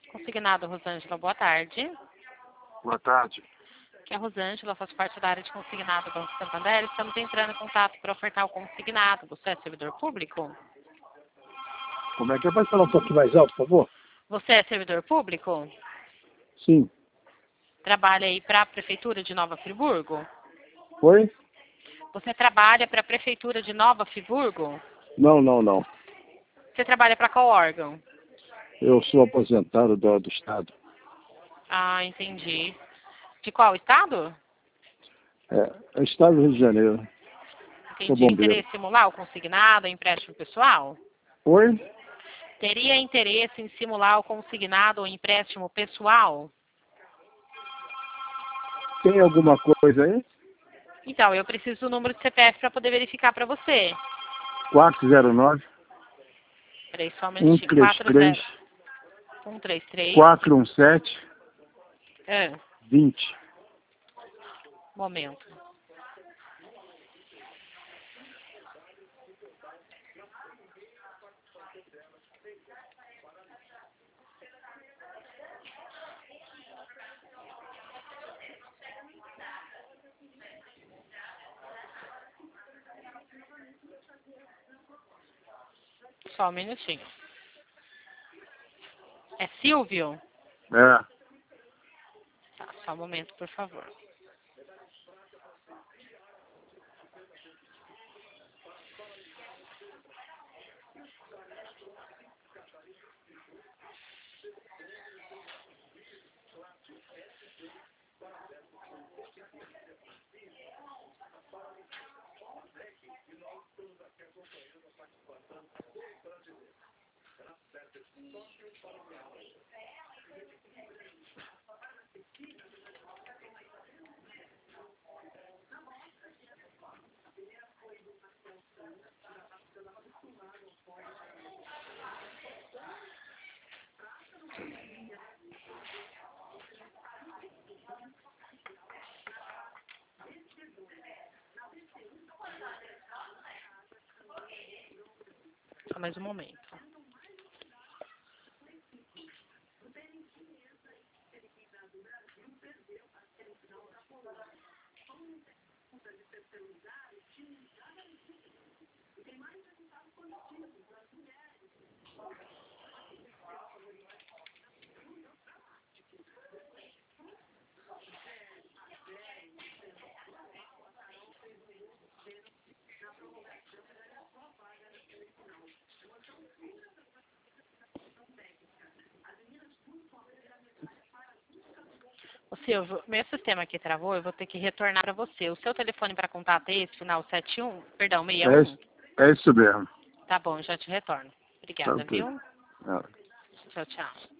Consignado Rosângela, boa tarde. Boa tarde. Aqui é a Rosângela, faço parte da área de consignado do Banco Santander. Estamos entrando em contato para ofertar o consignado. Você é servidor público? Como é que é? Pode falar um pouquinho mais alto, por favor? Você é servidor público? Sim. Trabalha aí para a Prefeitura de Nova Friburgo? Oi? Você trabalha para a Prefeitura de Nova Friburgo? Não. Você trabalha para qual órgão? Eu sou aposentado do Estado. Ah, entendi. De qual estado? É Estado do Rio de Janeiro. Sou Entendi. bombeiro. Interesse em simular o consignado, empréstimo pessoal? Oi? Teria interesse em simular o consignado ou empréstimo pessoal? Tem alguma coisa aí? Então, eu preciso do número de CPF para poder verificar para você. 409 Peraí, só um minutinho. 133 133. 417 20. Momento. Só um minutinho. É Silvio? É. Tá, só um momento, por favor. Só mais um momento. Ô, Silvio, meu sistema aqui travou, eu vou ter que retornar para você. O seu telefone para contato é esse, final 71? Perdão, 61? É isso mesmo. Tá bom, já te retorno. Tá Obrigada, ok. viu? É. Tchau, tchau.